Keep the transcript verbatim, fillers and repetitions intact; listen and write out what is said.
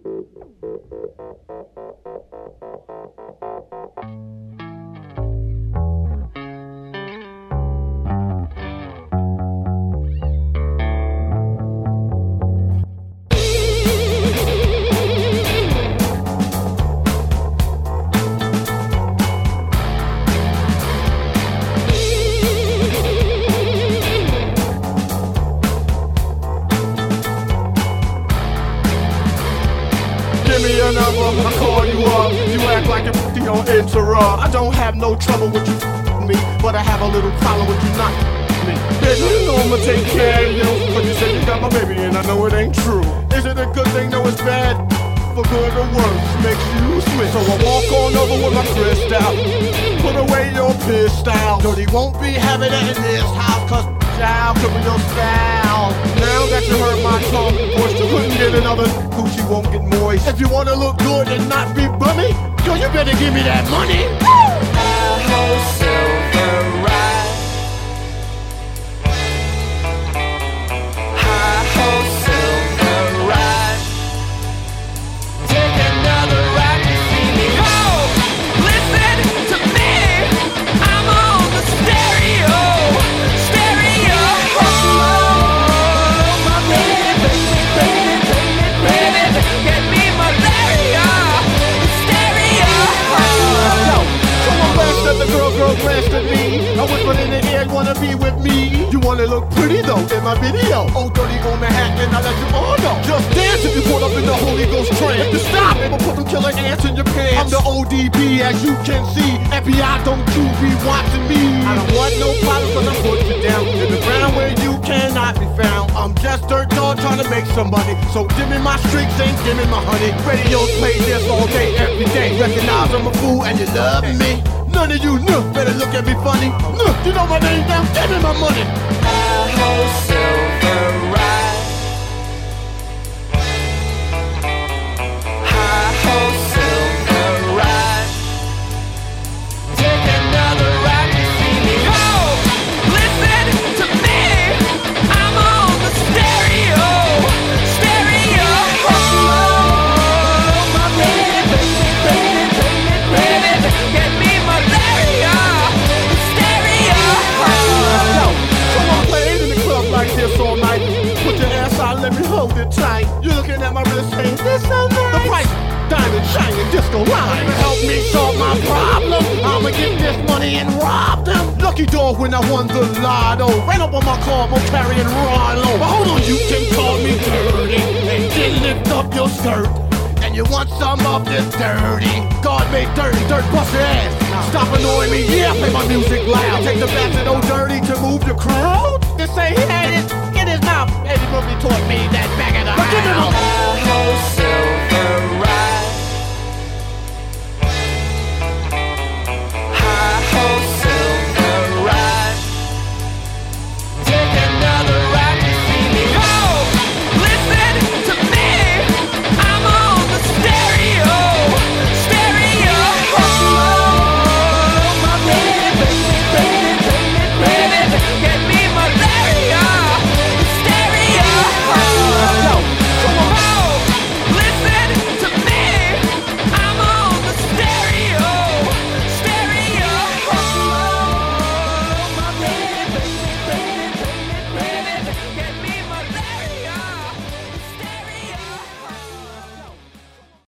Give me your number, I call you up. You act like you're f***ing on interrupt. I don't have no trouble with you f***ing me, but I have a little problem with you not f***ing me. Baby, you know I'ma take care of you, but you say you got my baby and I know it ain't true. Is it a good thing? No, it's bad. For good or worse, makes you switch. So I walk on over with my crystal. Put away your pistol. Dirty won't be having it in this house, cause child could be your style. Now that you heard my tongue, voice you couldn't get another Gucci won't get moist. If you wanna look good and not be bummy, yo, you better give me that money. Whole silver ride. High whole silver ride. Take another ride to see me home. Listen to me. I'm on the stereo. Stereo. Oh, my baby, baby, baby, baby, get me malaria. Stereo. Someone glanced at the girl, girl glanced at me. I whispered in the air, you wanna be with me? You wanna look pretty though in my video. Oh, dirty on Manhattan, I let you all know. Just dance if you caught up in the Holy Ghost trance. If you stop, they will put them killer ants in your pants. I'm the O D B, as you can see. F B I, don't you be watching me. I don't want no problems, cause I'm putting you down in the ground where you cannot be found. I'm just dirt dog trying to make some money. So give me my streaks and give me my honey. Radios play this all day, every day. Recognize I'm a fool and you love me. None of you know, better look at me funny. No, you know my name now, give me my money. Whole silver ride. High whole silver ride. Take another ride to see me home. Listen to me. I'm on the stereo. Stereo. Oh, my baby, baby, baby, baby, get me malaria. Stereo. Someone played in the club like this all night. Put your ass out, let me hold it tight. You're looking at my wrist saying, this so nice. The price, diamond, shining, disco line. Help me solve my problem. I'ma get this money and rob them. Lucky dog when I won the lotto. Ran up on my car, I'm carrying Rollo. But hold on, you can call me dirty. And then lift up your skirt. And you want some of this dirty. God made dirty, dirt bust your ass. Stop annoying me, yeah, play my music loud. Take the back to old dirty to move the crowd. This say he had it in his mouth. Eddie Murphy taught me that back in the house.